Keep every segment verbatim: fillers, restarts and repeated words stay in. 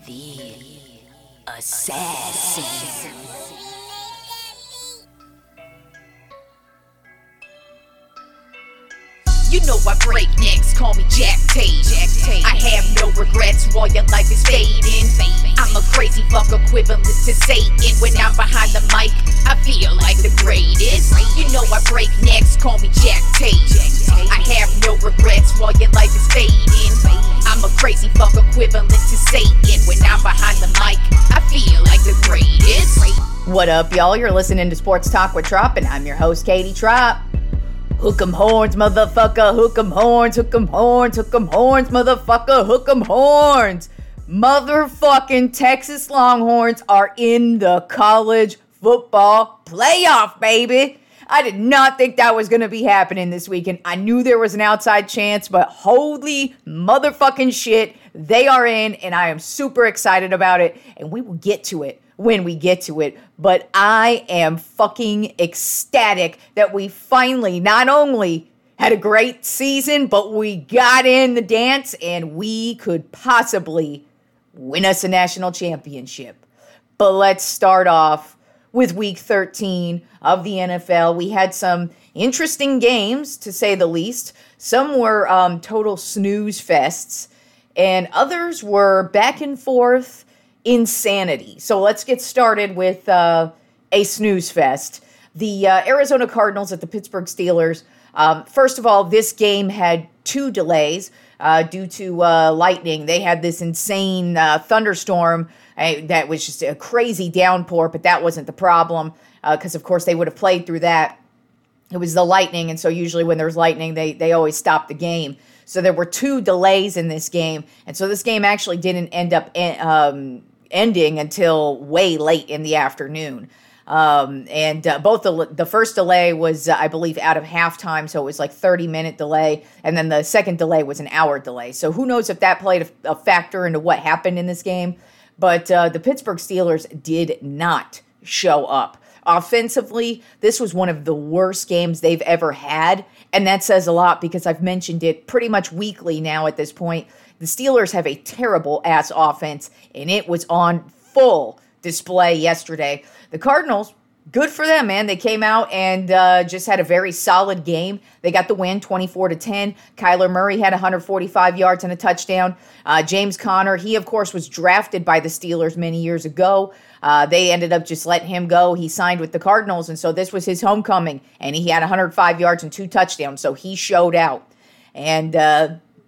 The Assassin. You know I break necks, call me Jack Tate. Jack Tate. I have no regrets while your life is fading. I'm a crazy fuck equivalent to Satan. When I'm behind the mic, I feel like the greatest. You know I break necks, call me Jack Tate. I have no regrets while your life is fading. I'm a crazy fuck equivalent to Satan. When I'm behind the mic, I feel like the greatest. What up, y'all? You're listening to Sports Talk with Trop, and I'm your host, Katie Trop. Hook 'em horns, motherfucker, hook 'em horns, hook 'em horns, hook 'em horns, motherfucker, hook 'em horns. Motherfucking Texas Longhorns are in the college football playoff, baby. I did not think that was going to be happening this weekend. I knew there was an outside chance, but holy motherfucking shit, they are in, and I am super excited about it, and we will get to it when we get to it. But I am fucking ecstatic that we finally not only had a great season, but we got in the dance and we could possibly win us a national championship. But let's start off with week thirteen of the N F L. We had some interesting games, to say the least. Some were um, total snooze fests, and others were back and forth insanity. So let's get started with uh, a snooze fest. The uh, Arizona Cardinals at the Pittsburgh Steelers. Um, first of all, this game had two delays uh, due to uh, lightning. They had this insane uh, thunderstorm uh, that was just a crazy downpour, but that wasn't the problem because, uh, of course, they would have played through that. It was the lightning, and so usually when there's lightning, they, they always stop the game. So there were two delays in this game, and so this game actually didn't end up en- um, ending until way late in the afternoon. Um, and uh, both the the first delay was, uh, I believe, out of halftime, so it was like thirty-minute delay, and then the second delay was an hour delay. So who knows if that played a, a factor into what happened in this game, but uh, the Pittsburgh Steelers did not show up. Offensively, this was one of the worst games they've ever had, and that says a lot because I've mentioned it pretty much weekly now at this point. The Steelers have a terrible-ass offense, and it was on full display yesterday. The Cardinals, good for them, man. They came out and uh, just had a very solid game. They got the win, twenty-four to ten. Kyler Murray had one hundred forty-five yards and a touchdown. Uh, James Conner, he, of course, was drafted by the Steelers many years ago. Uh, they ended up just letting him go. He signed with the Cardinals, and so this was his homecoming, and he had one hundred five yards and two touchdowns, so he showed out. And uh,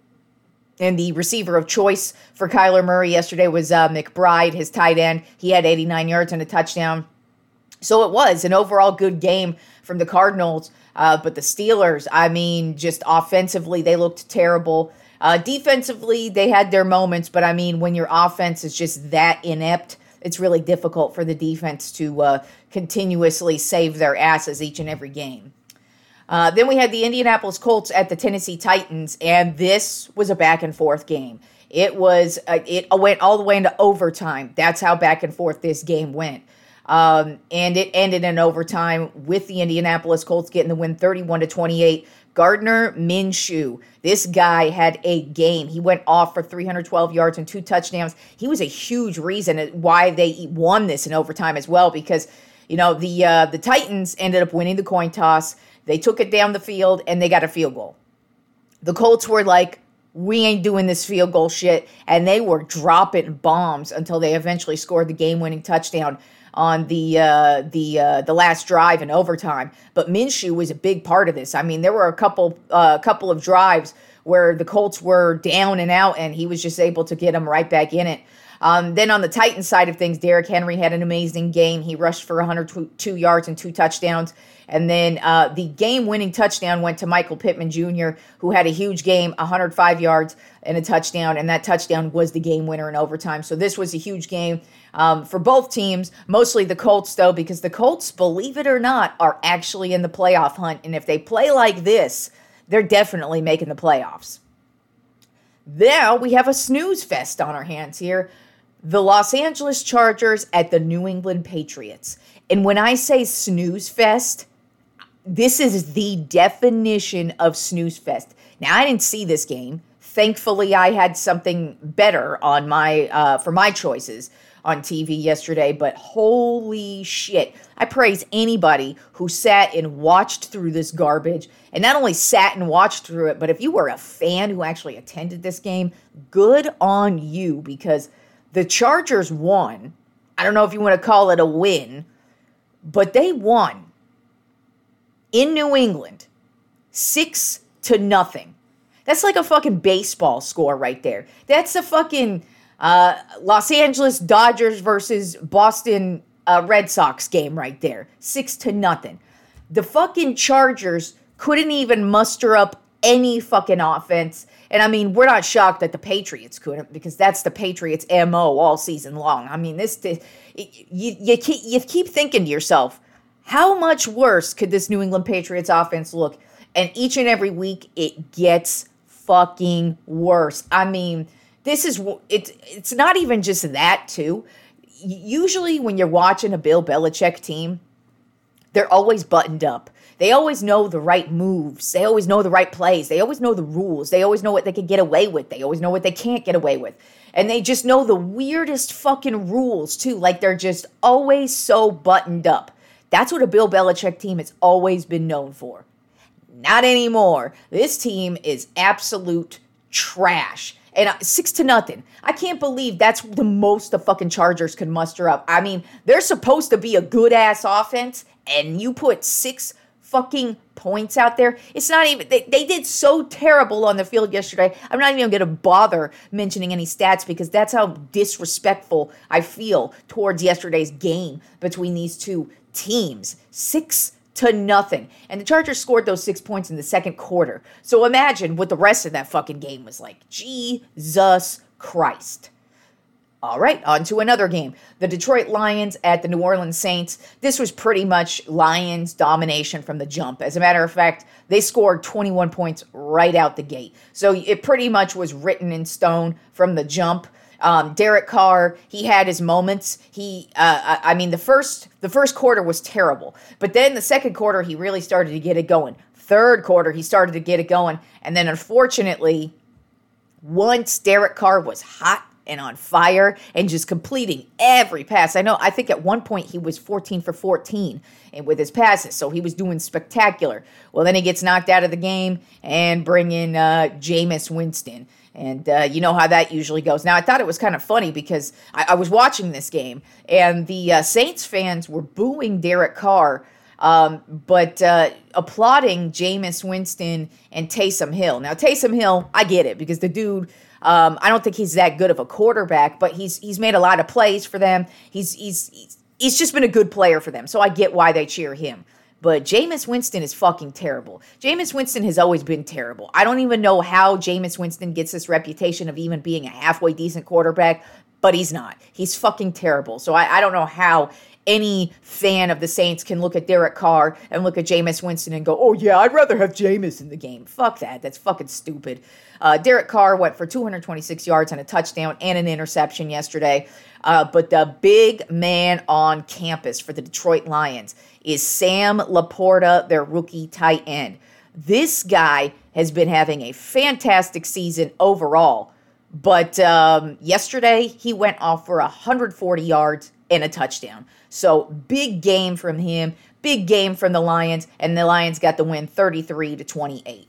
and the receiver of choice for Kyler Murray yesterday was uh, McBride, his tight end. He had eighty-nine yards and a touchdown. So it was an overall good game from the Cardinals, uh, but the Steelers, I mean, just offensively, they looked terrible. Uh, defensively, they had their moments, but I mean, when your offense is just that inept, it's really difficult for the defense to uh, continuously save their asses each and every game. Uh, then we had the Indianapolis Colts at the Tennessee Titans, and this was a back and forth game. It was uh, it went all the way into overtime. That's how back and forth this game went. Um, and it ended in overtime with the Indianapolis Colts getting the win thirty-one to twenty-eight. Gardner Minshew, this guy had a game. He went off for three hundred twelve yards and two touchdowns. He was a huge reason why they won this in overtime as well, because, you know, the uh, the Titans ended up winning the coin toss. They took it down the field, and they got a field goal. The Colts were like, we ain't doing this field goal shit, and they were dropping bombs until they eventually scored the game-winning touchdown on the uh, the uh, the last drive in overtime. But Minshew was a big part of this. I mean, there were a couple uh, couple of drives where the Colts were down and out, and he was just able to get them right back in it. Um, then on the Titans side of things, Derrick Henry had an amazing game. He rushed for one hundred two yards and two touchdowns. And then uh, the game-winning touchdown went to Michael Pittman Junior, who had a huge game, one hundred five yards and a touchdown. And that touchdown was the game winner in overtime. So this was a huge game um, for both teams, mostly the Colts, though, because the Colts, believe it or not, are actually in the playoff hunt. And if they play like this, they're definitely making the playoffs. Now we have a snooze fest on our hands here. The Los Angeles Chargers at the New England Patriots. And when I say snooze fest, this is the definition of snooze fest. Now, I didn't see this game. thankfully, I had something better on my uh, for my choices on T V yesterday, but holy shit. I praise anybody who sat and watched through this garbage, and not only sat and watched through it, but if you were a fan who actually attended this game, good on you, because the Chargers won. I don't know if you want to call it a win, but they won in New England, six to nothing. That's like a fucking baseball score right there. That's a fucking uh, Los Angeles Dodgers versus Boston uh, Red Sox game right there. Six to nothing. The fucking Chargers couldn't even muster up any fucking offense. And I mean, we're not shocked that the Patriots couldn't, because that's the Patriots' M O all season long. I mean, this, this you, you, keep, you keep thinking to yourself, how much worse could this New England Patriots offense look? And each and every week, it gets fucking worse. I mean, this is, it's, it's not even just that, too. Usually when you're watching a Bill Belichick team, they're always buttoned up. They always know the right moves. They always know the right plays. They always know the rules. They always know what they can get away with. They always know what they can't get away with. And they just know the weirdest fucking rules, too. Like, they're just always so buttoned up. That's what a Bill Belichick team has always been known for. Not anymore. This team is absolute trash. And six to nothing. I can't believe that's the most the fucking Chargers could muster up. I mean, they're supposed to be a good-ass offense, and you put six fucking points out there. It's not even, they, they did so terrible on the field yesterday. I'm not even going to bother mentioning any stats, because that's how disrespectful I feel towards yesterday's game between these two teams. Six to nothing. And the Chargers scored those six points in the second quarter. So imagine what the rest of that fucking game was like. Jesus Christ. All right, on to another game. The Detroit Lions at the New Orleans Saints. This was pretty much Lions domination from the jump. As a matter of fact, they scored twenty-one points right out the gate. So it pretty much was written in stone from the jump. Um, Derek Carr, he had his moments. He, uh, I mean, the first the first quarter was terrible, but then the second quarter he really started to get it going. Third quarter he started to get it going, and then unfortunately, once Derek Carr was hot and on fire and just completing every pass. I know, I think at one point he was fourteen for fourteen with his passes, so he was doing spectacular. Well, then he gets knocked out of the game and bring in uh, Jameis Winston. And uh, you know how that usually goes. Now, I thought it was kind of funny because I, I was watching this game, and the uh, Saints fans were booing Derek Carr, um, but uh, applauding Jameis Winston and Taysom Hill. Now, Taysom Hill, I get it, because the dude, um, I don't think he's that good of a quarterback, but he's he's made a lot of plays for them. He's he's he's, he's just been a good player for them, so I get why they cheer him. But Jameis Winston is fucking terrible. Jameis Winston has always been terrible. I don't even know how Jameis Winston gets this reputation of even being a halfway decent quarterback, but he's not. He's fucking terrible. So I, I don't know how any fan of the Saints can look at Derek Carr and look at Jameis Winston and go, oh yeah, I'd rather have Jameis in the game. Fuck that. That's fucking stupid. Uh, Derek Carr went for two hundred twenty-six yards and a touchdown and an interception yesterday. Uh, but the big man on campus for the Detroit Lions is Sam Laporta, their rookie tight end. This guy has been having a fantastic season overall. But um, yesterday, he went off for one hundred forty yards and a touchdown. So big game from him, big game from the Lions, and the Lions got the win thirty-three to twenty-eight.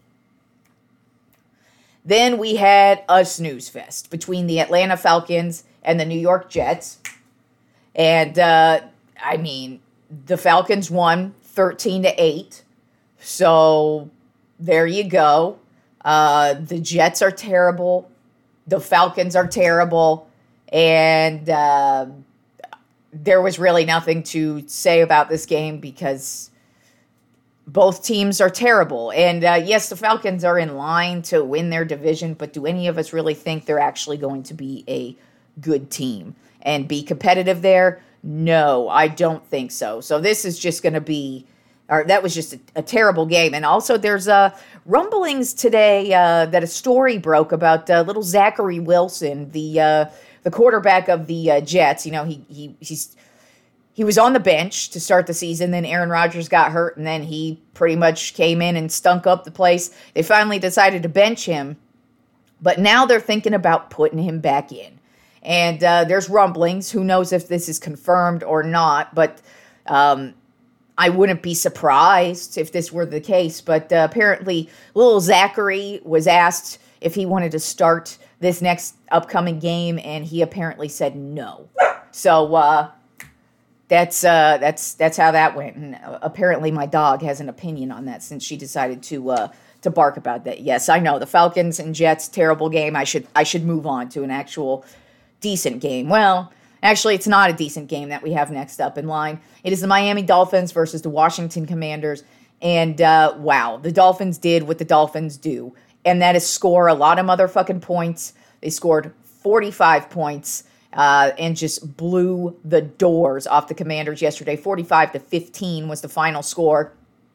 Then we had a snooze fest between the Atlanta Falcons and the New York Jets. And, uh, I mean, the Falcons won thirteen to eight. So there you go. Uh, the Jets are terrible. The Falcons are terrible. And uh, there was really nothing to say about this game because both teams are terrible. And uh, yes, the Falcons are in line to win their division, but do any of us really think they're actually going to be a good team and be competitive there? No, I don't think so. So this is just going to be, or that was just a, a terrible game. And also there's uh, rumblings today uh, that a story broke about uh, little Zachary Wilson, the uh, the quarterback of the uh, Jets. You know, he he he's he was on the bench to start the season. Then Aaron Rodgers got hurt, and then he pretty much came in and stunk up the place. They finally decided to bench him But now they're thinking about putting him back in. And uh, there's rumblings. Who knows if this is confirmed or not. But um, I wouldn't be surprised if this were the case. But uh, apparently, little Zachary was asked if he wanted to start this next upcoming game. And he apparently said no. So uh, that's uh, that's that's how that went. And uh, apparently my dog has an opinion on that since she decided to... Uh, to bark about that. Yes, I know. The Falcons and Jets, terrible game. I should I should move on to an actual decent game. Well, actually, it's not a decent game that we have next up in line. It is the Miami Dolphins versus the Washington Commanders. And, uh, wow, the Dolphins did what the Dolphins do. And that is score a lot of motherfucking points. They scored forty-five points uh, and just blew the doors off the Commanders yesterday. forty-five to fifteen was the final score.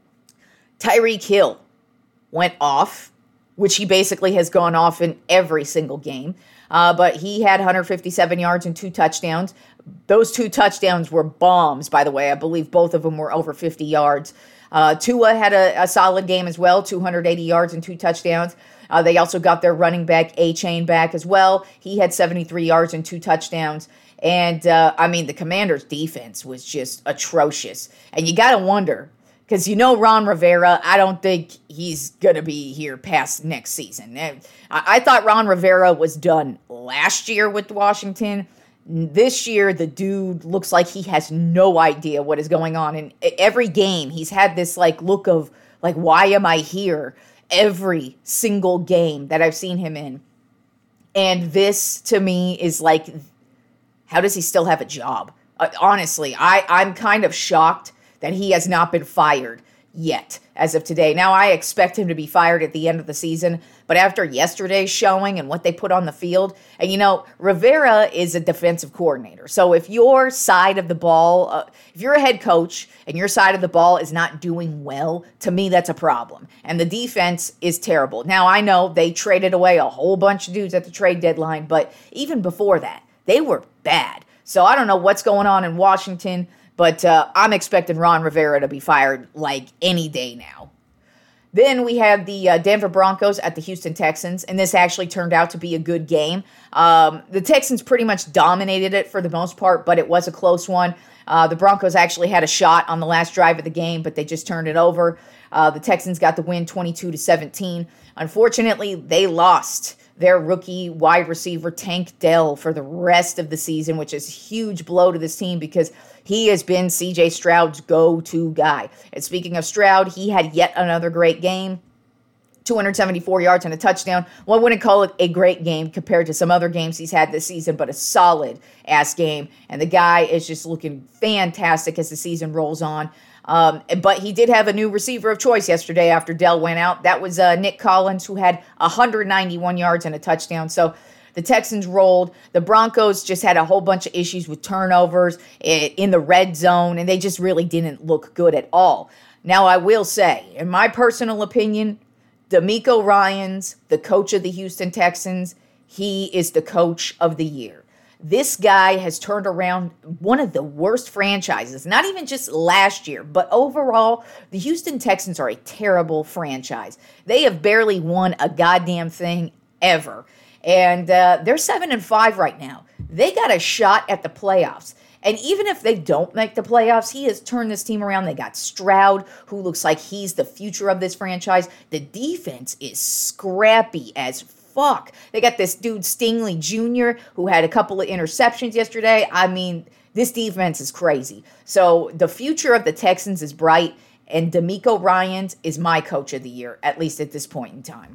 Tyreek Hill went off, which he basically has gone off in every single game. Uh, but he had one hundred fifty-seven yards and two touchdowns. Those two touchdowns were bombs, by the way. I believe both of them were over fifty yards. Uh, Tua had a, a solid game as well, two hundred eighty yards and two touchdowns. Uh, they also got their running back, A-Chain, back as well. He had seventy-three yards and two touchdowns. And, uh, I mean, the Commanders' defense was just atrocious. And you got to wonder, because you know Ron Rivera, I don't think he's going to be here past next season. I, I thought Ron Rivera was done last year with Washington. This year, the dude looks like he has no idea what is going on. In every game, he's had this like look of, like, why am I here? Every single game that I've seen him in. And this, to me, is like, how does he still have a job? Uh, honestly, I, I'm kind of shocked that he has not been fired yet as of today. Now, I expect him to be fired at the end of the season, but after yesterday's showing and what they put on the field, and you know, Rivera is a defensive coordinator. So if your side of the ball, uh, if you're a head coach and your side of the ball is not doing well, to me, that's a problem. And the defense is terrible. Now, I know they traded away a whole bunch of dudes at the trade deadline, but even before that, they were bad. So I don't know what's going on in Washington. But uh, I'm expecting Ron Rivera to be fired like any day now. Then we had the uh, Denver Broncos at the Houston Texans, and this actually turned out to be a good game. Um, the Texans pretty much dominated it for the most part, but it was a close one. Uh, the Broncos actually had a shot on the last drive of the game, but they just turned it over. Uh, the Texans got the win twenty-two to seventeen. Unfortunately, they lost their rookie wide receiver Tank Dell for the rest of the season, which is a huge blow to this team because he has been C J Stroud's go-to guy. And speaking of Stroud, he had yet another great game. two hundred seventy-four yards and a touchdown. Well, I wouldn't call it a great game compared to some other games he's had this season, but a solid-ass game. And the guy is just looking fantastic as the season rolls on. Um, but he did have a new receiver of choice yesterday after Dell went out. That was uh, Nick Collins, who had one hundred ninety-one yards and a touchdown. So the Texans rolled. The Broncos just had a whole bunch of issues with turnovers in the red zone, and they just really didn't look good at all. Now, I will say, in my personal opinion, DeMeco Ryans, the coach of the Houston Texans, he is the coach of the year. This guy has turned around one of the worst franchises, not even just last year, but overall, the Houston Texans are a terrible franchise. They have barely won a goddamn thing ever. And uh, they're seven and five right now. They got a shot at the playoffs. And even if they don't make the playoffs, he has turned this team around. They got Stroud, who looks like he's the future of this franchise. The defense is scrappy as fuck. They got this dude Stingley Junior, who had a couple of interceptions yesterday. I mean, this defense is crazy. So the future of the Texans is bright, and DeMeco Ryans is my coach of the year, at least at this point in time.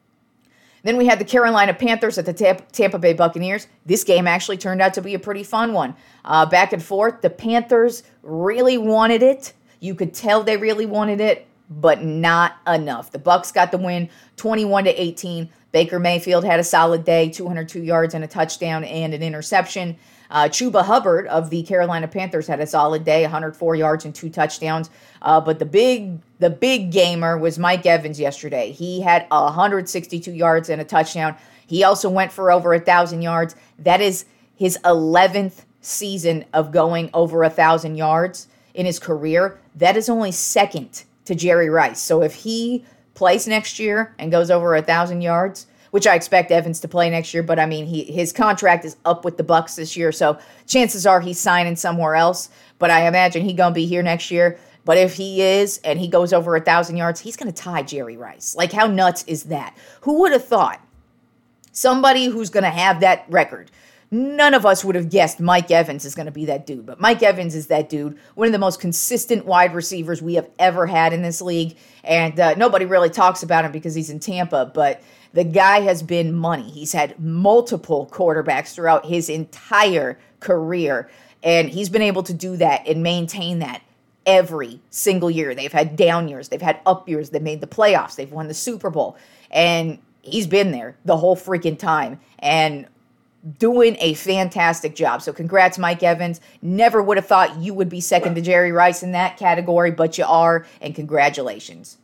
Then we had the Carolina Panthers at the Tampa Bay Buccaneers. This game actually turned out to be a pretty fun one. Uh, back and forth, the Panthers really wanted it. You could tell they really wanted it, but not enough. The Bucs got the win, twenty-one to eighteen. Baker Mayfield had a solid day, two hundred two yards and a touchdown and an interception. Uh, Chuba Hubbard of the Carolina Panthers had a solid day, one hundred four yards and two touchdowns. Uh, but the big the big gamer was Mike Evans yesterday. He had one hundred sixty-two yards and a touchdown. He also went for over one thousand yards. That is his eleventh season of going over one thousand yards in his career. That is only second to Jerry Rice. So if he plays next year and goes over one thousand yards, which I expect Evans to play next year. But I mean, he his contract is up with the Bucks this year, so chances are he's signing somewhere else. But I imagine he's going to be here next year. But if he is, and he goes over one thousand yards, he's going to tie Jerry Rice. Like, how nuts is that? Who would have thought somebody who's going to have that record? None of us would have guessed Mike Evans is going to be that dude. But Mike Evans is that dude, one of the most consistent wide receivers we have ever had in this league. And uh, nobody really talks about him because he's in Tampa. But the guy has been money. He's had multiple quarterbacks throughout his entire career. And he's been able to do that and maintain that every single year. They've had down years. They've had up years. They've made the playoffs. They've won the Super Bowl. And he's been there the whole freaking time and doing a fantastic job. So congrats, Mike Evans. Never would have thought you would be second to Jerry Rice in that category, but you are, and congratulations.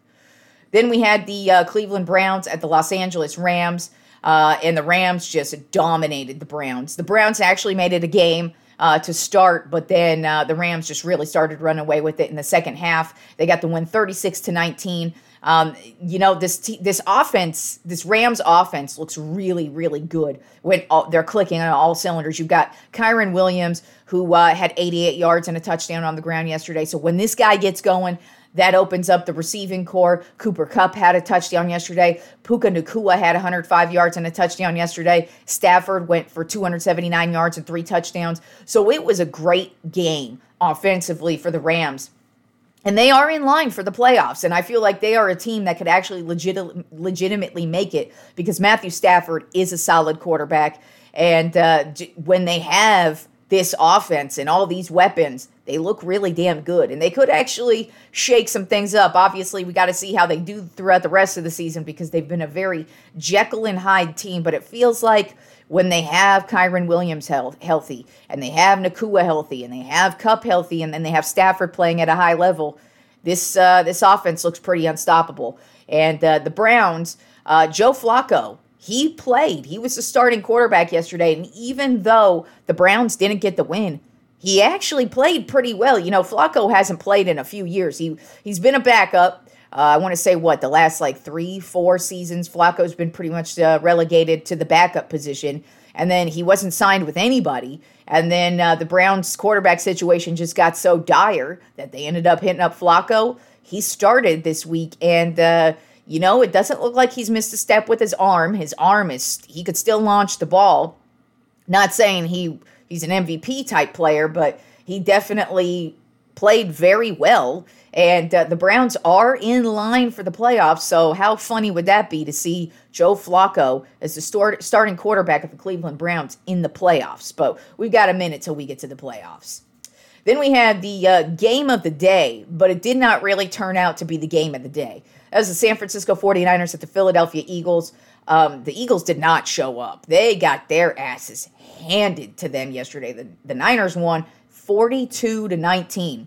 Then we had the uh, Cleveland Browns at the Los Angeles Rams, uh, and the Rams just dominated the Browns. The Browns actually made it a game Uh, to start, but then uh, the Rams just really started running away with it in the second half. They got the win thirty-six to nineteen. Um, you know, this t- this offense, this Rams offense looks really, really good when all, they're clicking on all cylinders. You've got Kyren Williams, who uh, had eighty-eight yards and a touchdown on the ground yesterday. So when this guy gets going, that opens up the receiving core. Cooper Kupp had a touchdown yesterday. Puka Nacua had one hundred five yards and a touchdown yesterday. Stafford went for two hundred seventy-nine yards and three touchdowns. So it was a great game offensively for the Rams. And they are in line for the playoffs. And I feel like they are a team that could actually legit- legitimately make it because Matthew Stafford is a solid quarterback. And uh, when they have this offense and all these weapons, they look really damn good. And they could actually shake some things up. Obviously, we got to see how they do throughout the rest of the season because they've been a very Jekyll and Hyde team. But it feels like when they have Kyren Williams health, healthy, and they have Nacua healthy, and they have Kupp healthy, and then they have Stafford playing at a high level, this uh, this offense looks pretty unstoppable. And uh, the Browns, uh, Joe Flacco, he played. He was the starting quarterback yesterday, and even though the Browns didn't get the win, he actually played pretty well. You know, Flacco hasn't played in a few years. He, he's been a backup. Uh, I want to say, what, the last like three, four seasons, Flacco's been pretty much uh, relegated to the backup position. And then he wasn't signed with anybody. And then uh, the Browns quarterback situation just got so dire that they ended up hitting up Flacco. He started this week, and, uh, you know, it doesn't look like he's missed a step with his arm. His arm is, he could still launch the ball. Not saying he he's an M V P type player, but he definitely played very well. And uh, the Browns are in line for the playoffs, so how funny would that be to see Joe Flacco as the start, starting quarterback of the Cleveland Browns in the playoffs? But we've got a minute till we get to the playoffs. Then we had the uh, game of the day, but it did not really turn out to be the game of the day. That was the San Francisco forty-niners at the Philadelphia Eagles. Um, the Eagles did not show up. They got their asses handed to them yesterday. The, the Niners won forty-two to nineteen.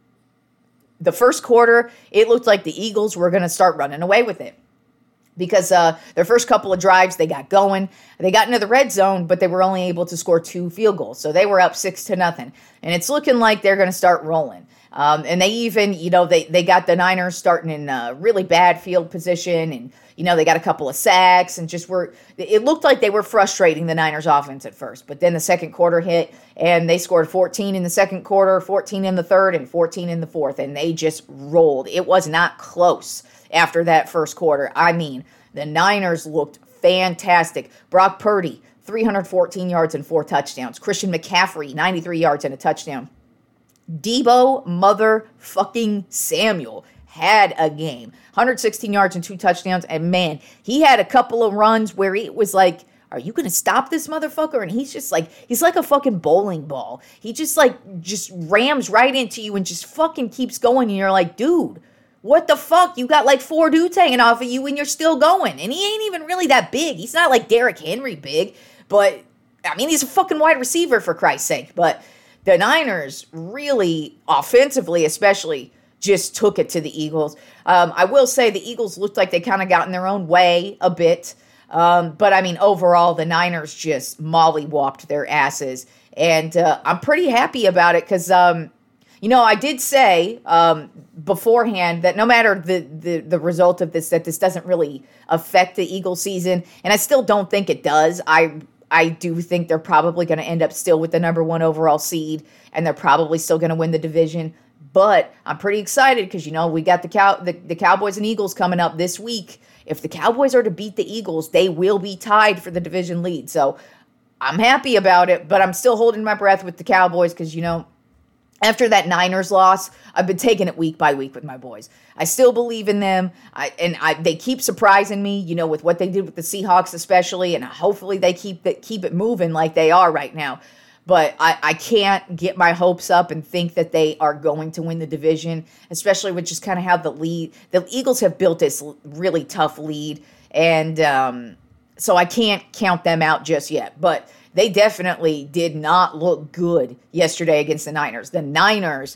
The first quarter, it looked like the Eagles were going to start running away with it because uh, their first couple of drives, they got going. They got into the red zone, but they were only able to score two field goals. So they were up six to nothing. And it's looking like they're going to start rolling. Um, and they even, you know, they, they got the Niners starting in a really bad field position. And, you know, they got a couple of sacks and just were, it looked like they were frustrating the Niners offense at first. But then the second quarter hit and they scored fourteen in the second quarter, fourteen in the third, and fourteen in the fourth. And they just rolled. It was not close after that first quarter. I mean, the Niners looked fantastic. Brock Purdy, three hundred fourteen yards and four touchdowns. Christian McCaffrey, ninety-three yards and a touchdown. Deebo motherfucking Samuel had a game. one hundred sixteen yards and two touchdowns. And man, he had a couple of runs where it was like, are you going to stop this motherfucker? And he's just like, he's like a fucking bowling ball. He just like, just rams right into you and just fucking keeps going. And you're like, dude, what the fuck? You got like four dudes hanging off of you and you're still going. And he ain't even really that big. He's not like Derrick Henry big. But, I mean, he's a fucking wide receiver for Christ's sake. But the Niners really, offensively especially, just took it to the Eagles. Um, I will say the Eagles looked like they kind of got in their own way a bit. Um, but, I mean, overall, the Niners just mollywopped their asses. And uh, I'm pretty happy about it because, um, You know, I did say um, beforehand that no matter the, the, the result of this, that this doesn't really affect the Eagles season. And I still don't think it does. I I do think they're probably going to end up still with the number one overall seed, and they're probably still going to win the division. But I'm pretty excited because, you know, we got the, cow the the Cowboys and Eagles coming up this week. If the Cowboys are to beat the Eagles, they will be tied for the division lead. So I'm happy about it, but I'm still holding my breath with the Cowboys because, you know, after that Niners loss, I've been taking it week by week with my boys. I still believe in them, I, and I, they keep surprising me, you know, with what they did with the Seahawks especially, and hopefully they keep it, keep it moving like they are right now. But I, I can't get my hopes up and think that they are going to win the division, especially with just kind of how the lead, the Eagles have built this really tough lead, and um, so I can't count them out just yet. But they definitely did not look good yesterday against the Niners. The Niners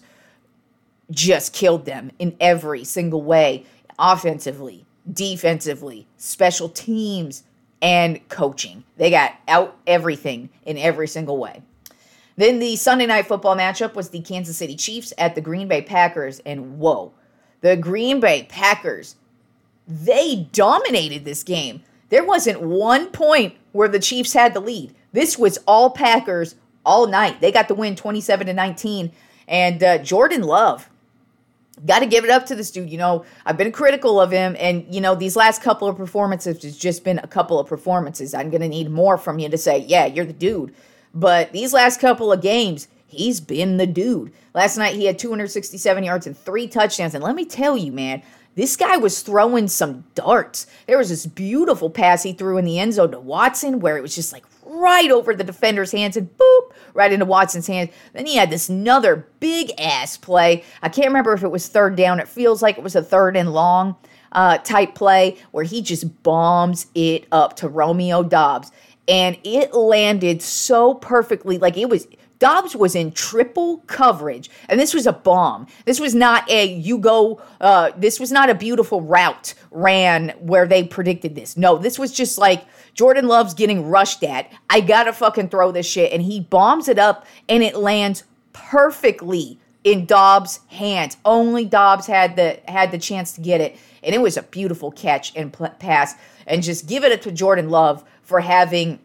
just killed them in every single way, offensively, defensively, special teams, and coaching. They got out everything in every single way. Then the Sunday Night Football matchup was the Kansas City Chiefs at the Green Bay Packers, and whoa, the Green Bay Packers, they dominated this game. There wasn't one point where the Chiefs had the lead. This was all Packers all night. They got the win twenty-seven to nineteen. And uh, Jordan Love, got to give it up to this dude. You know, I've been critical of him. And, you know, these last couple of performances, it's just been a couple of performances. I'm going to need more from you to say, yeah, you're the dude. But these last couple of games, he's been the dude. Last night, he had two hundred sixty-seven yards and three touchdowns. And let me tell you, man, this guy was throwing some darts. There was this beautiful pass he threw in the end zone to Watson where it was just like right over the defender's hands and boop, right into Watson's hands. Then he had this another big-ass play. I can't remember if it was third down. It feels like it was a third and long uh, type play where he just bombs it up to Romeo Doubs. And it landed so perfectly. Like it was... Dobbs was in triple coverage, and this was a bomb. This was not a, you go, uh, this was not a beautiful route ran where they predicted this. No, this was just like Jordan Love's getting rushed at. I gotta fucking throw this shit, and he bombs it up, and it lands perfectly in Dobbs' hands. Only Dobbs had the had the chance to get it, and it was a beautiful catch and p- pass. And just give it up to Jordan Love for having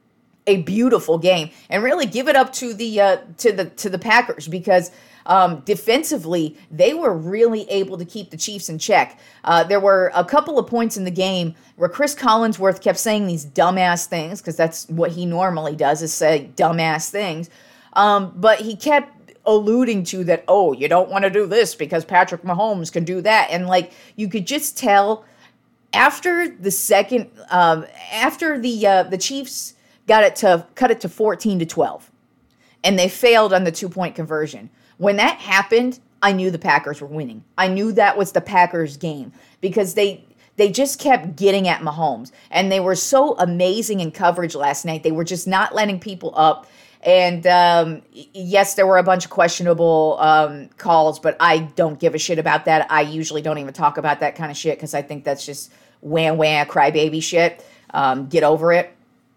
a beautiful game, and really give it up to the uh, to the to the Packers because um, defensively they were really able to keep the Chiefs in check. Uh, there were a couple of points in the game where Chris Collinsworth kept saying these dumbass things because that's what he normally does is say dumbass things, um, but he kept alluding to that. Oh, you don't want to do this because Patrick Mahomes can do that, and like you could just tell after the second um, after the uh, the Chiefs got it to cut it to fourteen to twelve. And they failed on the two-point conversion. When that happened, I knew the Packers were winning. I knew that was the Packers game because they they just kept getting at Mahomes. And they were so amazing in coverage last night. They were just not letting people up. And um, yes, there were a bunch of questionable um, calls, but I don't give a shit about that. I usually don't even talk about that kind of shit because I think that's just wham wham crybaby shit. Um, get over it.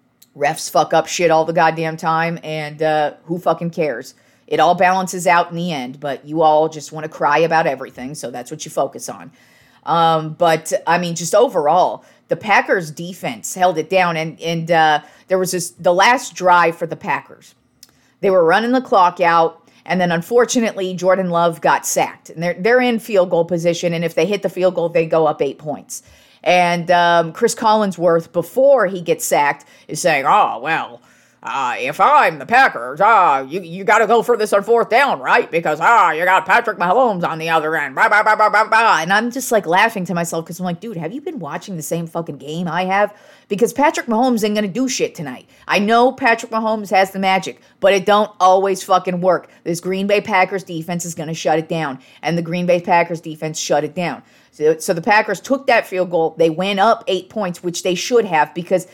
Refs fuck up shit all the goddamn time, and uh, who fucking cares? It all balances out in the end, but you all just want to cry about everything, so that's what you focus on. Um, but, I mean, just overall, the Packers' defense held it down, and, and uh, there was this the last drive for the Packers. They were running the clock out, and then, unfortunately, Jordan Love got sacked. And they're, they're in field goal position, and if they hit the field goal, they go up eight points. And um, Chris Collinsworth, before he gets sacked, is saying, oh, well, uh, if I'm the Packers, uh, you, you got to go for this on fourth down, right? Because, ah, uh, you got Patrick Mahomes on the other end. Blah, blah, blah, blah, blah, blah. And I'm just, like, laughing to myself because I'm like, dude, have you been watching the same fucking game I have? Because Patrick Mahomes ain't going to do shit tonight. I know Patrick Mahomes has the magic, but it don't always fucking work. This Green Bay Packers defense is going to shut it down. And the Green Bay Packers defense shut it down. So, so the Packers took that field goal. They went up eight points, which they should have because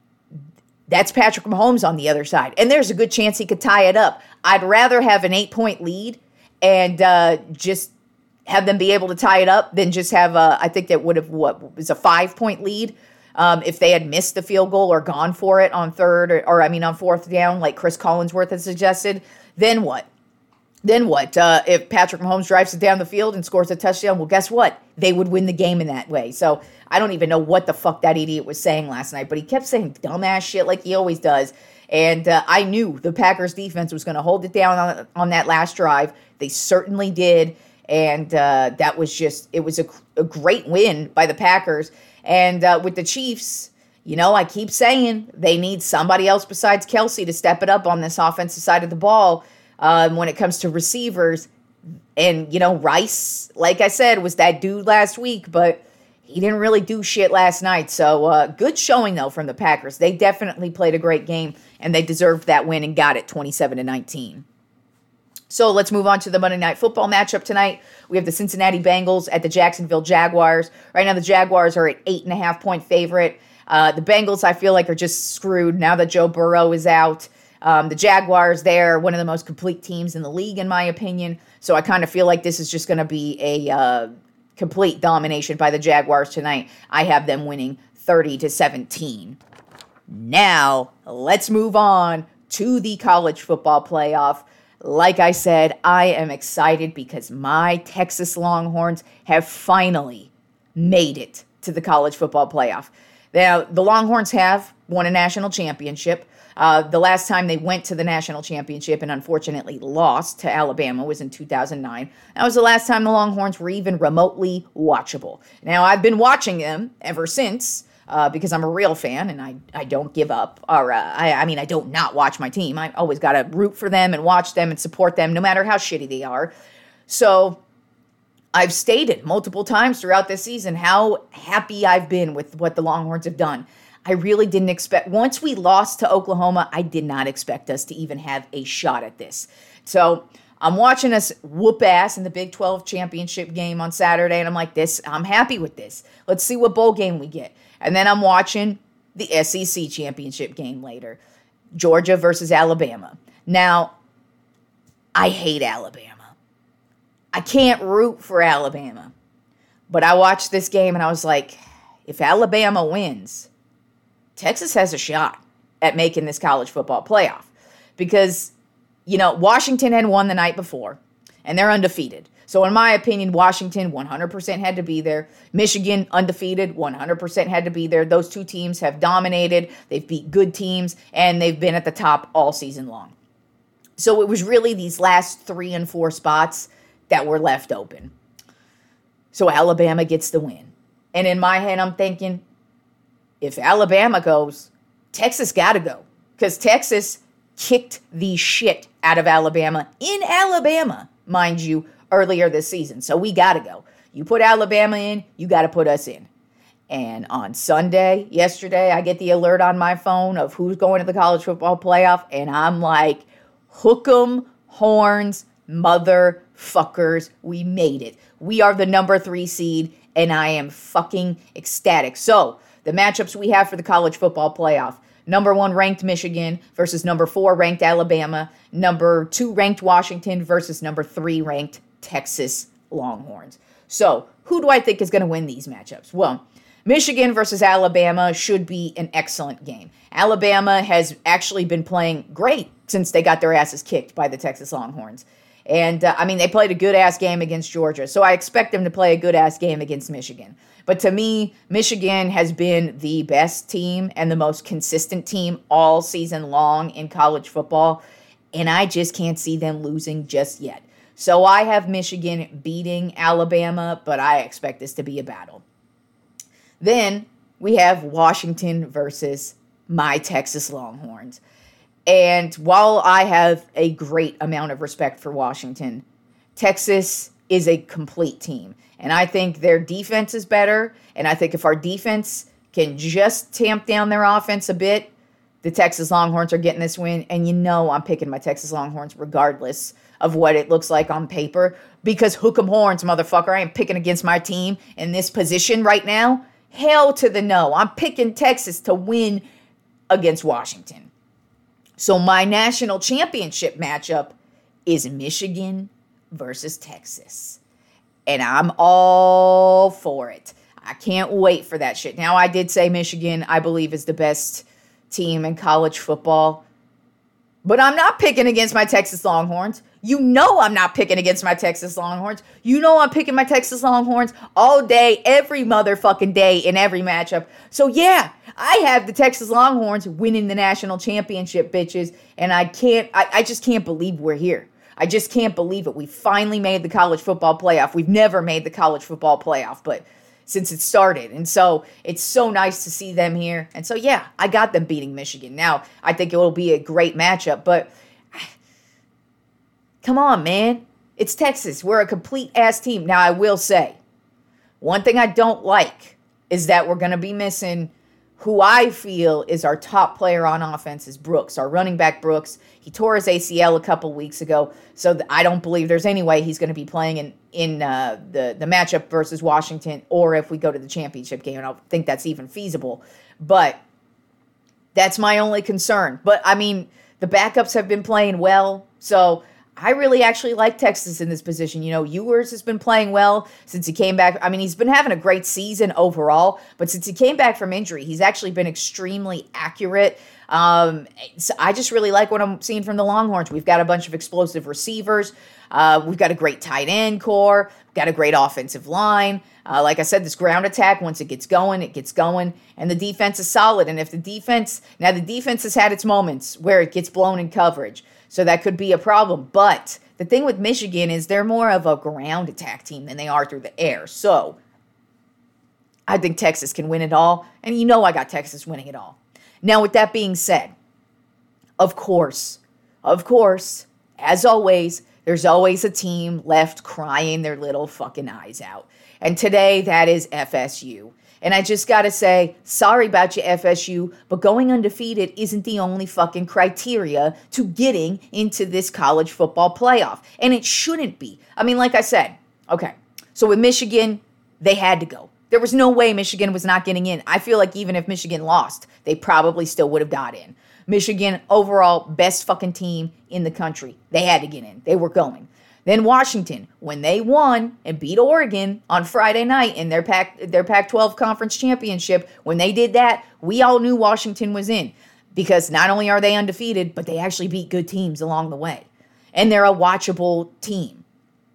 that's Patrick Mahomes on the other side. And there's a good chance he could tie it up. I'd rather have an eight-point lead and uh, just have them be able to tie it up than just have a, I think that would have, what, was a five-point lead um, if they had missed the field goal or gone for it on third or, or, I mean, on fourth down, like Chris Collinsworth has suggested. Then what? then what? Uh, if Patrick Mahomes drives it down the field and scores a touchdown, well, guess what? They would win the game in that way. So I don't even know what the fuck that idiot was saying last night, but he kept saying dumbass shit like he always does. And uh, I knew the Packers defense was going to hold it down on, on that last drive. They certainly did. And uh, that was just, it was a, a great win by the Packers. And uh, with the Chiefs, you know, I keep saying they need somebody else besides Kelsey to step it up on this offensive side of the ball um, when it comes to receivers. And, you know, Rice, like I said, was that dude last week, but he didn't really do shit last night. So uh, good showing, though, from the Packers. They definitely played a great game, and they deserved that win and got it twenty-seven to nineteen. So let's move on to the Monday Night Football matchup tonight. We have the Cincinnati Bengals at the Jacksonville Jaguars. Right now, the Jaguars are at eight and a half point favorite. Uh, the Bengals, I feel like, are just screwed now that Joe Burrow is out. Um, the Jaguars, they're one of the most complete teams in the league, in my opinion. So I kind of feel like this is just going to be a uh, complete domination by the Jaguars tonight. I have them winning thirty to seventeen. Now, let's move on to the college football playoff. Like I said, I am excited because my Texas Longhorns have finally made it to the college football playoff. Now, the Longhorns have won a national championship. Uh, the last time they went to the national championship and unfortunately lost to Alabama was in two thousand nine. That was the last time the Longhorns were even remotely watchable. Now, I've been watching them ever since uh, because I'm a real fan and I, I don't give up. Or uh, I, I mean, I don't not watch my team. I always got to root for them and watch them and support them no matter how shitty they are. So I've stated multiple times throughout this season how happy I've been with what the Longhorns have done. I really didn't expect, once we lost to Oklahoma, I did not expect us to even have a shot at this. So I'm watching us whoop ass in the Big twelve championship game on Saturday, and I'm like, this, I'm happy with this. Let's see what bowl game we get. And then I'm watching the S E C championship game later, Georgia versus Alabama. Now, I hate Alabama. I can't root for Alabama. But I watched this game, and I was like, if Alabama wins, Texas has a shot at making this college football playoff because, you know, Washington had won the night before and they're undefeated. So in my opinion, Washington one hundred percent had to be there. Michigan undefeated, one hundred percent had to be there. Those two teams have dominated. They've beat good teams and they've been at the top all season long. So it was really these last three and four spots that were left open. So Alabama gets the win. And in my head, I'm thinking, if Alabama goes, Texas got to go. Because Texas kicked the shit out of Alabama in Alabama, mind you, earlier this season. So we got to go. You put Alabama in, you got to put us in. And on Sunday, yesterday, I get the alert on my phone of who's going to the college football playoff. And I'm like, hook 'em, horns, motherfuckers. We made it. We are the number three seed. And I am fucking ecstatic. So, the matchups we have for the college football playoff. Number one ranked Michigan versus number four ranked Alabama. Number two ranked Washington versus number three ranked Texas Longhorns. So, who do I think is going to win these matchups? Well, Michigan versus Alabama should be an excellent game. Alabama has actually been playing great since they got their asses kicked by the Texas Longhorns. And, uh, I mean, they played a good-ass game against Georgia, so I expect them to play a good-ass game against Michigan. But to me, Michigan has been the best team and the most consistent team all season long in college football, and I just can't see them losing just yet. So I have Michigan beating Alabama, but I expect this to be a battle. Then we have Washington versus my Texas Longhorns. And while I have a great amount of respect for Washington, Texas is a complete team. And I think their defense is better. And I think if our defense can just tamp down their offense a bit, the Texas Longhorns are getting this win. And you know I'm picking my Texas Longhorns regardless of what it looks like on paper. Because hook 'em horns, motherfucker. I am picking against my team in this position right now. Hell to the no. I'm picking Texas to win against Washington. So my national championship matchup is Michigan versus Texas. And I'm all for it. I can't wait for that shit. Now, I did say Michigan, I believe, is the best team in college football. But I'm not picking against my Texas Longhorns. You know I'm not picking against my Texas Longhorns. You know I'm picking my Texas Longhorns all day, every motherfucking day in every matchup. So yeah, I have the Texas Longhorns winning the national championship, bitches. And I can't, I, I just can't believe we're here. I just can't believe it. We finally made the college football playoff. We've never made the college football playoff, but since it started. And so it's so nice to see them here. And so, yeah, I got them beating Michigan. Now, I think it will be a great matchup, but come on, man. It's Texas. We're a complete-ass team. Now, I will say, one thing I don't like is that we're going to be missing who I feel is our top player on offense is Brooks, our running back Brooks. He tore his A C L a couple weeks ago, so I don't believe there's any way he's going to be playing in, in uh, the, the matchup versus Washington, or if we go to the championship game. I don't think that's even feasible. But that's my only concern. But, I mean, the backups have been playing well, so I really actually like Texas in this position. You know, Ewers has been playing well since he came back. I mean, he's been having a great season overall, but since he came back from injury, he's actually been extremely accurate. Um, so I just really like what I'm seeing from the Longhorns. We've got a bunch of explosive receivers. Uh, we've got a great tight end core. We've got a great offensive line. Uh, like I said, this ground attack, once it gets going, it gets going. And the defense is solid. And if the defense, now the defense has had its moments where it gets blown in coverage. So that could be a problem. But the thing with Michigan is they're more of a ground attack team than they are through the air. So I think Texas can win it all. And you know I got Texas winning it all. Now, with that being said, of course, of course, as always, there's always a team left crying their little fucking eyes out. And today, that is F S U. And I just got to say, sorry about you, F S U, but going undefeated isn't the only fucking criteria to getting into this college football playoff. And it shouldn't be. I mean, like I said, okay, so with Michigan, they had to go. There was no way Michigan was not getting in. I feel like even if Michigan lost, they probably still would have got in. Michigan, overall, best fucking team in the country. They had to get in. They were going. Then Washington, when they won and beat Oregon on Friday night in their Pac their Pac twelve conference championship, when they did that, we all knew Washington was in because not only are they undefeated, but they actually beat good teams along the way. And they're a watchable team.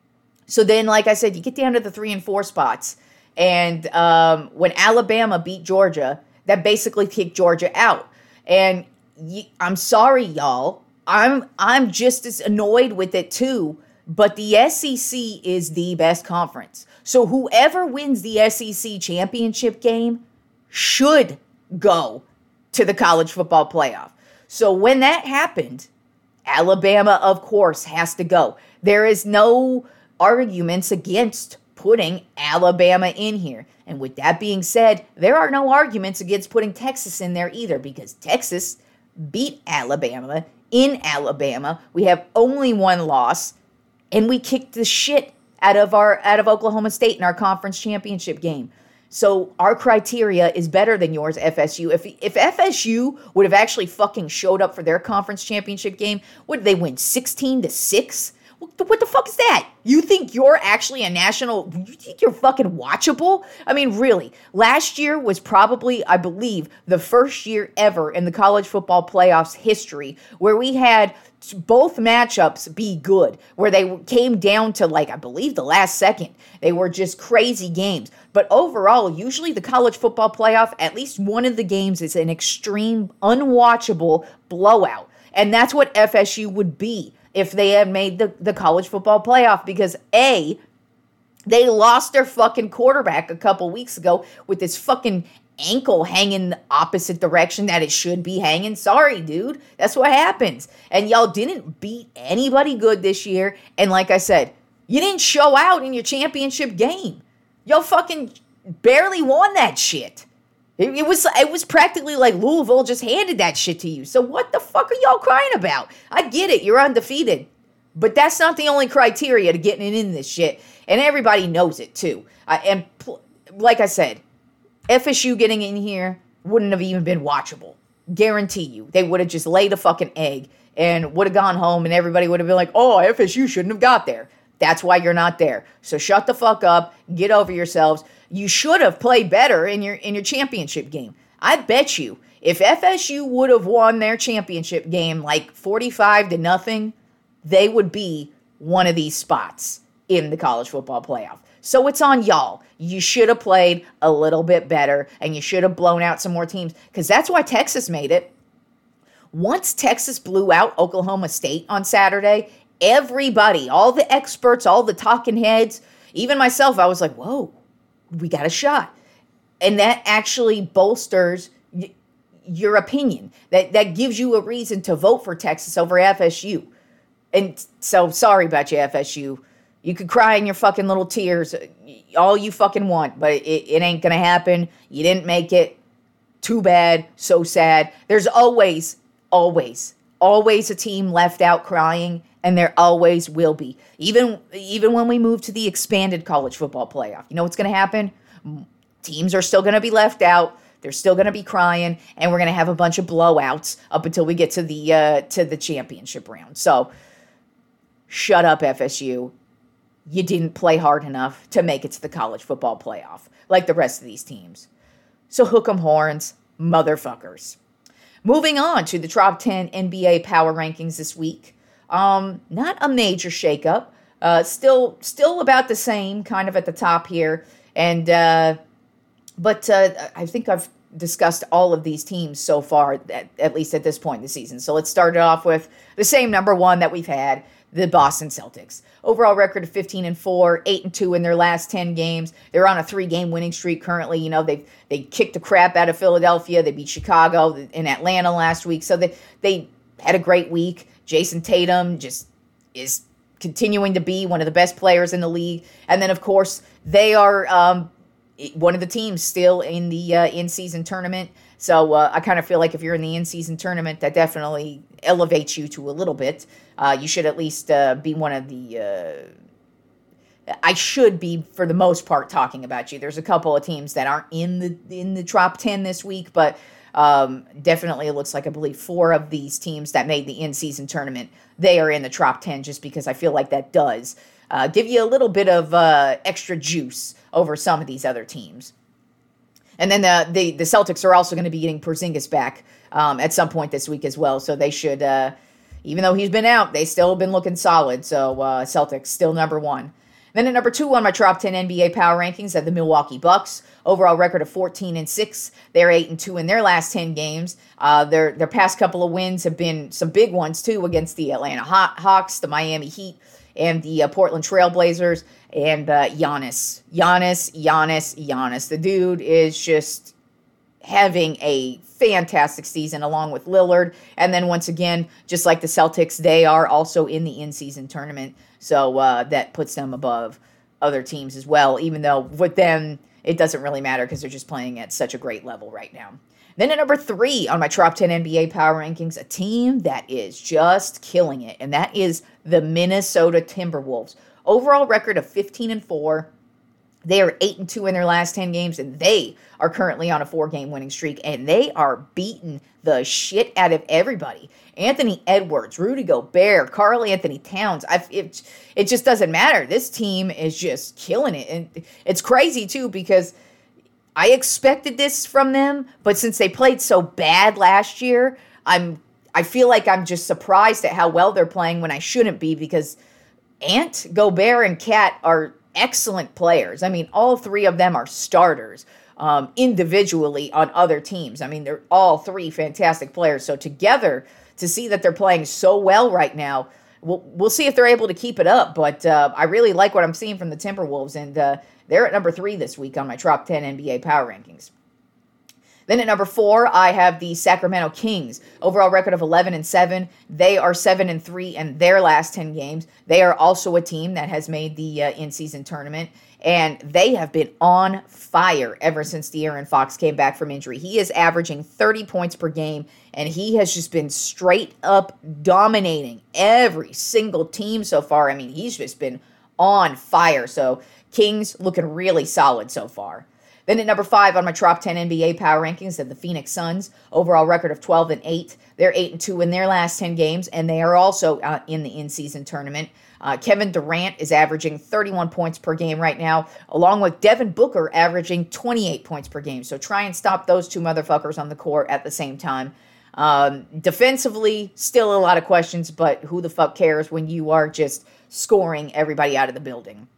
So then, like I said, you get down to the three and four spots. And um, when Alabama beat Georgia, that basically kicked Georgia out. And y- I'm sorry, y'all. I'm I'm just as annoyed with it too. But the S E C is the best conference. So whoever wins the S E C championship game should go to the college football playoff. So when that happened, Alabama, of course, has to go. There is no arguments against putting Alabama in here. And with that being said, there are no arguments against putting Texas in there either because Texas beat Alabama in Alabama. We have only one loss. And we kicked the shit out of our out of Oklahoma State in our conference championship game. So our criteria is better than yours, F S U. If if F S U would have actually fucking showed up for their conference championship game, would they win sixteen to six? What the fuck is that? You think you're actually a national, you think you're fucking watchable? I mean, really, last year was probably, I believe, the first year ever in the college football playoffs history where we had both matchups be good, where they came down to, like, I believe the last second. They were just crazy games. But overall, usually the college football playoff, at least one of the games is an extreme, unwatchable blowout. And that's what F S U would be if they had made the, the college football playoff because, A, they lost their fucking quarterback a couple weeks ago with this fucking ankle hanging the opposite direction that it should be hanging. Sorry, dude. That's what happens. And y'all didn't beat anybody good this year. And like I said, you didn't show out in your championship game. Y'all fucking barely won that shit. It, it was it was practically like Louisville just handed that shit to you. So what the fuck are y'all crying about? I get it. You're undefeated. But that's not the only criteria to getting in this shit. And everybody knows it, too. Uh, and pl- like I said, F S U getting in here wouldn't have even been watchable. Guarantee you. They would have just laid a fucking egg and would have gone home and everybody would have been like, oh, F S U shouldn't have got there. That's why you're not there. So shut the fuck up. Get over yourselves. You should have played better in your in your championship game. I bet you If F S U would have won their championship game like forty-five to nothing, they would be one of these spots in the college football playoff. So it's on y'all. You should have played a little bit better, and you should have blown out some more teams, because that's why Texas made it. Once Texas blew out Oklahoma State on Saturday, everybody, all the experts, all the talking heads, even myself, I was like, whoa, we got a shot. And that actually bolsters y- your opinion. That, that gives you a reason to vote for Texas over F S U. And so, sorry about you, F S U. You could cry in your fucking little tears all you fucking want, but it, it ain't going to happen. You didn't make it. Too bad. So sad. There's always, always, always a team left out crying, and there always will be. Even, even when we move to the expanded college football playoff. You know what's going to happen? Teams are still going to be left out. They're still going to be crying, and we're going to have a bunch of blowouts up until we get to the uh, to the championship round. So, shut up, F S U. You didn't play hard enough to make it to the college football playoff like the rest of these teams. So hook 'em horns, motherfuckers. Moving on to the top ten N B A power rankings this week. Um, not a major shakeup. Uh, still, still about the same, kind of at the top here. And uh, but uh, I think I've discussed all of these teams so far, at, at least at this point in the season. So let's start it off with the same number one that we've had, the Boston Celtics. Overall record of fifteen and four, eight and two in their last ten games. They're on a three-game winning streak currently. You know, they they kicked the crap out of Philadelphia. They beat Chicago and Atlanta last week. So they, they had a great week. Jason Tatum just is continuing to be one of the best players in the league. And then, of course, they are um, one of the teams still in the uh, in-season tournament. So uh, I kind of feel like if you're in the in-season tournament, that definitely elevates you to a little bit. Uh, you should at least uh, be one of the... Uh, I should be, for the most part, talking about you. There's a couple of teams that aren't in the in the top ten this week, but um, definitely it looks like, I believe, four of these teams that made the in-season tournament, they are in the top ten, just because I feel like that does uh, give you a little bit of uh, extra juice over some of these other teams. And then the, the, the Celtics are also going to be getting Porzingis back um, at some point this week as well. So they should, uh, even though he's been out, they still have been looking solid. So uh, Celtics still number one. Then at number two on my top ten N B A power rankings are the Milwaukee Bucks. Overall record of fourteen and six. They're eight and two in their last ten games. Uh, their their past couple of wins have been some big ones too, against the Atlanta Hawks, the Miami Heat, and the uh, Portland Trail Blazers. And uh, Giannis, Giannis, Giannis, Giannis. The dude is just having a fantastic season along with Lillard. And then once again, just like the Celtics, they are also in the in-season tournament. So uh, that puts them above other teams as well, even though with them, it doesn't really matter because they're just playing at such a great level right now. Then at number three on my top ten N B A power rankings, a team that is just killing it, and that is the Minnesota Timberwolves. Overall record of fifteen and four. They are eight and two in their last ten games, and they are currently on a four-game winning streak, and they are beating the shit out of everybody. Anthony Edwards, Rudy Gobert, Karl Anthony Towns. I've, it, it just doesn't matter. This team is just killing it. And it's crazy, too, because I expected this from them, but since they played so bad last year, I'm I feel like I'm just surprised at how well they're playing when I shouldn't be, because Ant, Gobert, and Cat are excellent players. I mean, all three of them are starters um, individually on other teams. I mean, they're all three fantastic players. So together, to see that they're playing so well right now, we'll, we'll see if they're able to keep it up. But uh, I really like what I'm seeing from the Timberwolves, and uh, they're at number three this week on my top ten N B A power rankings. Then at number four, I have the Sacramento Kings. Overall record of eleven and seven. They are seven and three in their last ten games. They are also a team that has made the uh, in-season tournament, and they have been on fire ever since De'Aaron Fox came back from injury. He is averaging thirty points per game, and he has just been straight up dominating every single team so far. I mean, he's just been on fire. So Kings looking really solid so far. Then at number five on my top ten N B A power rankings of the Phoenix Suns, overall record of twelve and eight. They're eight and two in their last ten games, and they are also uh, in the in-season tournament. Uh, Kevin Durant is averaging thirty-one points per game right now, along with Devin Booker averaging twenty-eight points per game. So try and stop those two motherfuckers on the court at the same time. Um, defensively, still a lot of questions, but who the fuck cares when you are just scoring everybody out of the building?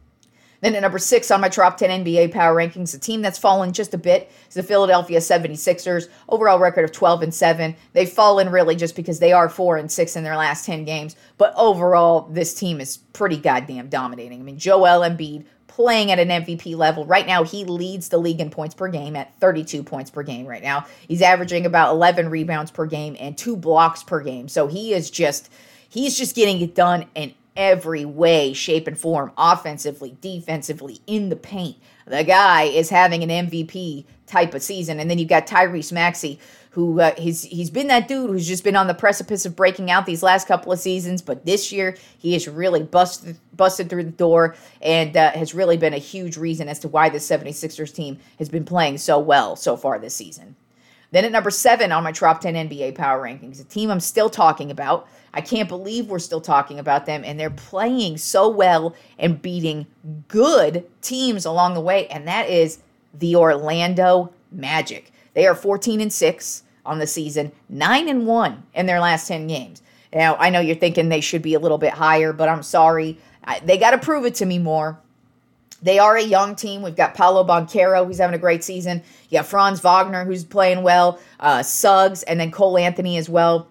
Then at number six on my top ten N B A power rankings, a team that's fallen just a bit is the Philadelphia seventy-sixers. Overall record of twelve and seven. They've fallen really just because they are four and six in their last ten games. But overall, this team is pretty goddamn dominating. I mean, Joel Embiid playing at an M V P level. Right now, he leads the league in points per game at thirty-two points per game right now. He's averaging about eleven rebounds per game and two blocks per game. So he is just, he's just getting it done and every way, shape, and form, offensively, defensively, in the paint. The guy is having an M V P type of season. And then you've got Tyrese Maxey, who uh, he's, he's been that dude who's just been on the precipice of breaking out these last couple of seasons. But this year, he has really busted, busted through the door and uh, has really been a huge reason as to why the seventy-sixers team has been playing so well so far this season. Then at number seven on my top ten N B A power rankings, a team I'm still talking about. I can't believe we're still talking about them, and they're playing so well and beating good teams along the way, and that is the Orlando Magic. They are fourteen and six on the season, nine and one in their last ten games. Now, I know you're thinking they should be a little bit higher, but I'm sorry. I, they got to prove it to me more. They are a young team. We've got Paolo Banchero, who's having a great season. You got Franz Wagner, who's playing well. Uh, Suggs, and then Cole Anthony as well.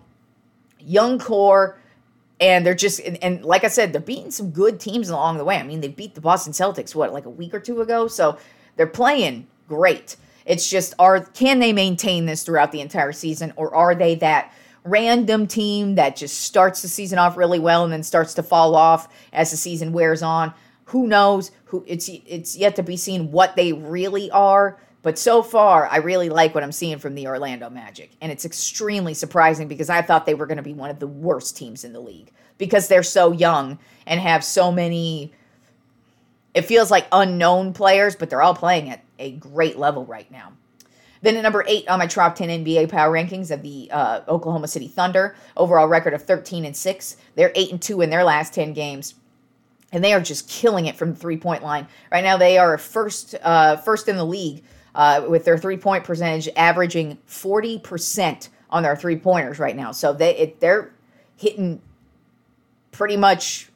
Young core, and they're just, and, and like I said, they're beating some good teams along the way. I mean, they beat the Boston Celtics, what, like a week or two ago? So they're playing great. It's just, are can they maintain this throughout the entire season, or are they that random team that just starts the season off really well and then starts to fall off as the season wears on? Who knows? Who it's it's yet to be seen what they really are. But so far, I really like what I'm seeing from the Orlando Magic. And it's extremely surprising because I thought they were going to be one of the worst teams in the league because they're so young and have so many, it feels like unknown players, but they're all playing at a great level right now. Then at number eight on my top ten N B A power rankings of the uh, Oklahoma City Thunder, overall record of thirteen and six. They're eight and two in their last ten games. And they are just killing it from the three-point line. Right now, they are first uh, first in the league uh, with their three-point percentage averaging forty percent on their three-pointers right now. So they it, they're hitting pretty much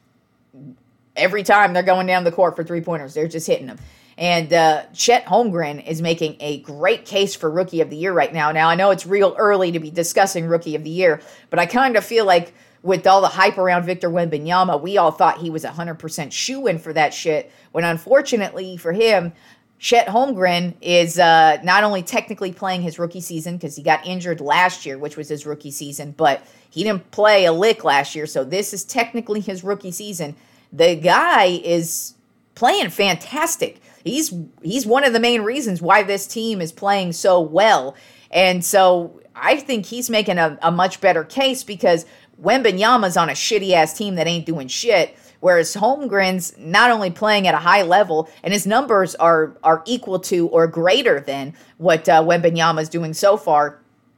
every time they're going down the court for three-pointers. They're just hitting them. And uh, Chet Holmgren is making a great case for Rookie of the Year right now. Now, I know it's real early to be discussing Rookie of the Year, but I kind of feel like with all the hype around Victor Wembanyama, we all thought he was a one hundred percent shoo-in for that shit, when unfortunately for him, Chet Holmgren is uh, not only technically playing his rookie season because he got injured last year, which was his rookie season, but he didn't play a lick last year, so this is technically his rookie season. The guy is playing fantastic. He's he's one of the main reasons why this team is playing so well, and so I think he's making a, a much better case because Wembanyama's on a shitty-ass team that ain't doing shit, whereas Holmgren's not only playing at a high level, and his numbers are are equal to or greater than what uh, Wembanyama's doing so far,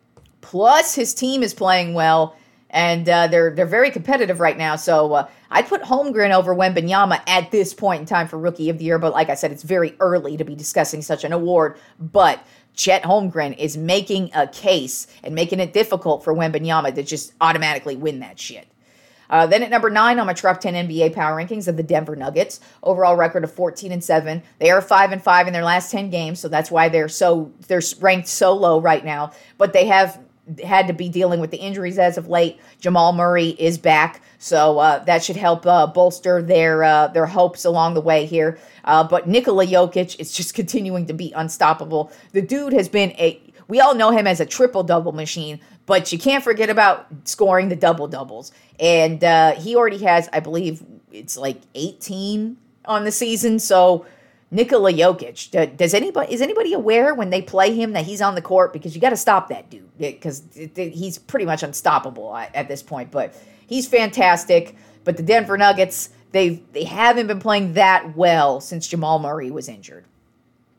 plus his team is playing well, and uh, they're they're very competitive right now, so uh, I'd put Holmgren over Wembanyama at this point in time for Rookie of the Year, but like I said, it's very early to be discussing such an award, but Chet Holmgren is making a case and making it difficult for Wembanyama to just automatically win that shit. Uh, then at number nine on my top ten N B A power rankings of the Denver Nuggets, overall record of fourteen and seven. They are five and five in their last ten games, so that's why they're so they're ranked so low right now. But they have had to be dealing with the injuries as of late. Jamal Murray is back, so uh, that should help uh, bolster their uh, their hopes along the way here. Uh, but Nikola Jokic is just continuing to be unstoppable. The dude has been a, we all know him as a triple-double machine, but you can't forget about scoring the double-doubles. And uh, he already has, I believe, it's like eighteen on the season, so Nikola Jokic, does anybody is anybody aware when they play him that he's on the court? Because you got to stop that dude because he's pretty much unstoppable at this point. But he's fantastic. But the Denver Nuggets, they they haven't been playing that well since Jamal Murray was injured.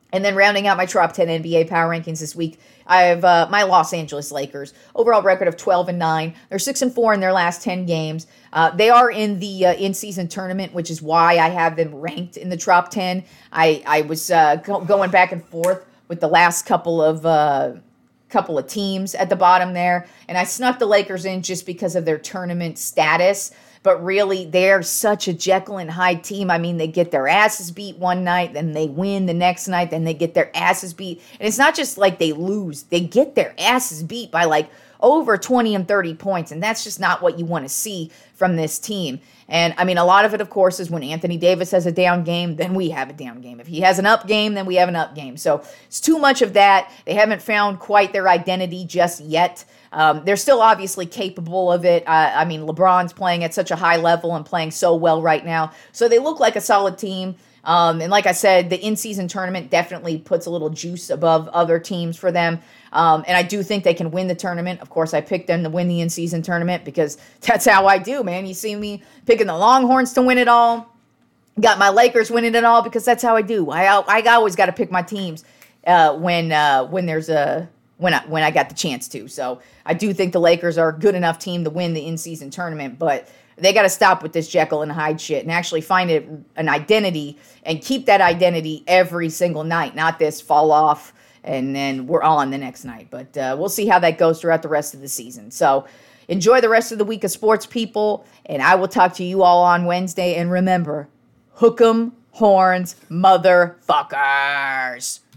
And then rounding out my top ten N B A power rankings this week, I have uh, my Los Angeles Lakers. Overall record of twelve and nine. They're six and four in their last ten games. Uh, they are in the uh, in-season tournament, which is why I have them ranked in the top ten. I, I was uh, go- going back and forth with the last couple of uh, couple of teams at the bottom there, and I snuck the Lakers in just because of their tournament status. But really, they're such a Jekyll and Hyde team. I mean, they get their asses beat one night, then they win the next night, then they get their asses beat. And it's not just like they lose. They get their asses beat by like over twenty and thirty points. And that's just not what you want to see from this team. And, I mean, a lot of it, of course, is when Anthony Davis has a down game, then we have a down game. If he has an up game, then we have an up game. So it's too much of that. They haven't found quite their identity just yet. Um, they're still obviously capable of it. Uh, I mean, LeBron's playing at such a high level and playing so well right now. So they look like a solid team. Um, and like I said, the in-season tournament definitely puts a little juice above other teams for them. Um, and I do think they can win the tournament. Of course, I picked them to win the in-season tournament because that's how I do, man. You see me picking the Longhorns to win it all. Got my Lakers winning it all because that's how I do. I I always got to pick my teams uh, when uh, when there's a when I when I got the chance to. So I do think the Lakers are a good enough team to win the in-season tournament, but they got to stop with this Jekyll and Hyde shit and actually find it an identity and keep that identity every single night, not this fall off and then we're on the next night. But uh, we'll see how that goes throughout the rest of the season. So enjoy the rest of the week of sports, people, and I will talk to you all on Wednesday. And remember, hook 'em horns, motherfuckers.